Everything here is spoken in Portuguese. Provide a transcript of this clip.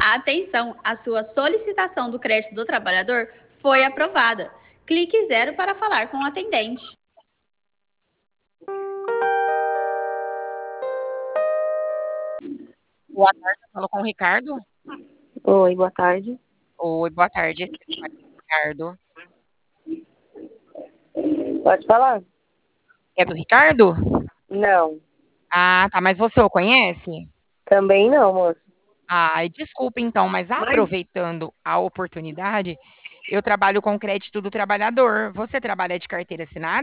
Atenção, a sua solicitação do crédito do trabalhador foi aprovada. Clique 0 para falar com o atendente. Boa tarde, eu falo com o Ricardo. Oi, boa tarde. Oi, boa tarde, Ricardo. Pode falar? É do Ricardo? Não, Ah, tá, mas você o conhece? também não, moço. Ai, desculpa então, mas aproveitando a oportunidade, eu trabalho com crédito do trabalhador. Você trabalha de carteira assinada?